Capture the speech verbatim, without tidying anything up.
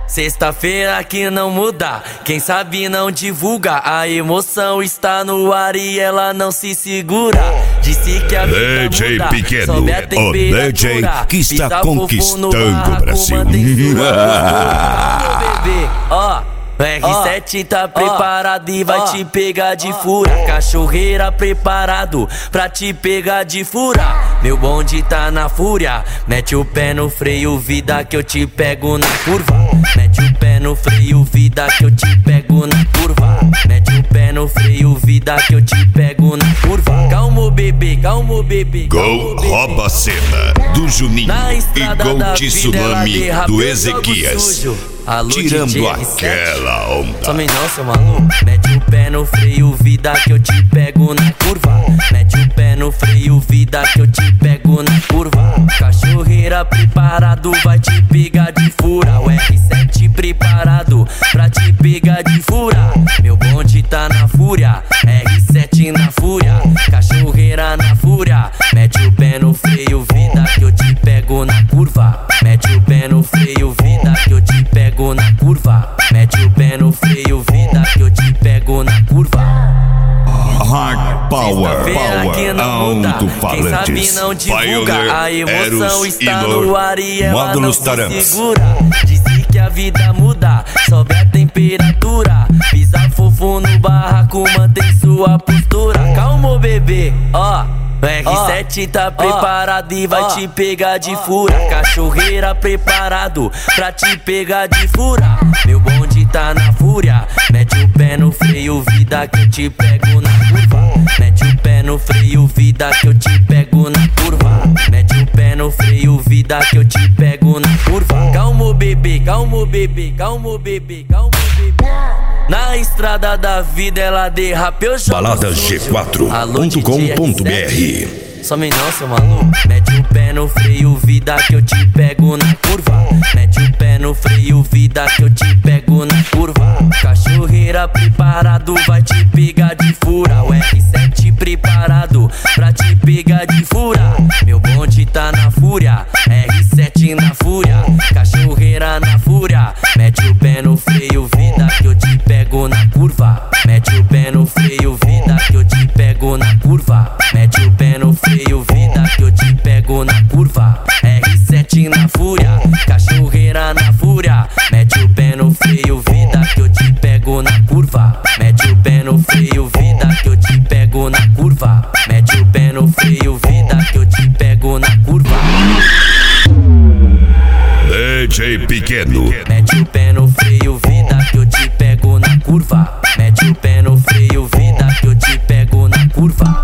Sexta-feira que não muda, quem sabe não divulga. A emoção está no ar e ela não se segura. Disse que a vida D J muda, Pequeno, sobe a o D J que está conquistando o Brasil. Ó, o R sete tá preparado e vai te pegar de fura. Cachorreira preparado pra te pegar de fura. Meu bonde tá na fúria, mete o pé no freio, vida que eu te pego na curva. Mete o pé no freio, vida que eu te pego na curva. Mete o pé no freio, vida que eu te pego na curva. Calma, bebê, calma, bebê. Gol rouba a cena do Juninho e gol de tsunami do Ezequias. Alô, tirando D J aquela onda. Some não, seu maluco. Mete o pé no freio, vida que eu te pego na curva. Mete o pé no freio, vida que eu te pego na curva. Cachorreira preparado, vai te pegar de fura. O R sete preparado pra te pegar de fura. Meu bonde tá na fúria, R sete na fúria. Cachorreira na fúria. Mete o pé no freio, vida que eu te pego na curva. Mete o pé no freio, vida que eu te pego na curva. Mete o pé no freio, vida que eu te pego na curva. Hard Power, Power, alto-falantes, não divulga. A emoção Eros, está Ilor, no ar e ela Módulos não Taramas. se segura. Disse que a vida muda, sobe a temperatura. Pisa fofo no barraco, mantém sua postura. Calma, bebê, ó. O R sete tá preparado e vai te pegar de fura. Cachorreira preparado pra te pegar de fura. Meu bonde tá na fúria, mete o pé no freio, vida que eu te pego na curva. Mete o pé no freio, vida que eu te pego na curva. Mete o pé no freio, vida que eu te pego na curva. Calma, bebê, calma, bebê, calma, bebê, calma, bebê. Na estrada da vida ela derrapa, eu jogo balada G quatro ponto com ponto B R. Some não, seu maluco. Mete o pé no freio, vida que eu te pego na curva. Mete o pé no freio, vida que eu te pego na curva. Cachorreira preparado, vai te pegar de fura. O R sete preparado pra te pegar de fura. Meu bonde tá na fúria, R sete na fúria. Cachorreira na fúria. Mete o pé no freio, vida que eu te pego na curva. Mete o pé no freio, vida que eu te pego na curva. Mete o pé no freio, vida que eu te pego na curva. R sete na fúria, cachorreira na fúria. Mete o pé no freio, vida que eu te pego na curva. Mete o pé no freio, vida que eu te pego na curva. Mete o pé no freio, vida que eu te pego na curva. D J Pequeno. Mete o pé no freio, vida que eu te pego na curva. Mete o pé no freio, vida que eu te pego na curva.